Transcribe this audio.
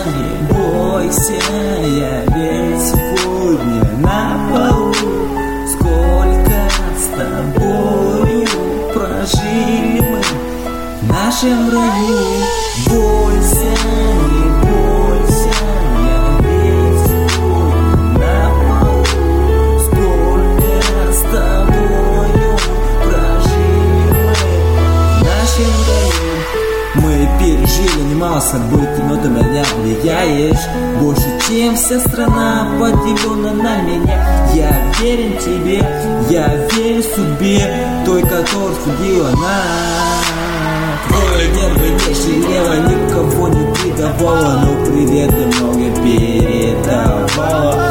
не бойся, я ведь сегодня на полу. Сколько с тобою прожили мы в нашем раю. Бойся, не бойся, я ведь сегодня на полу. Сколько с тобою прожили мы в нашем раю. Мы пережили немало событий, но ты меня влияешь больше, чем вся страна, поделена на меня. Я верен тебе, я верен судьбе, той, которая судила нас. Твоя нервы не жалела, никого не предавала, но привет ты много передавала.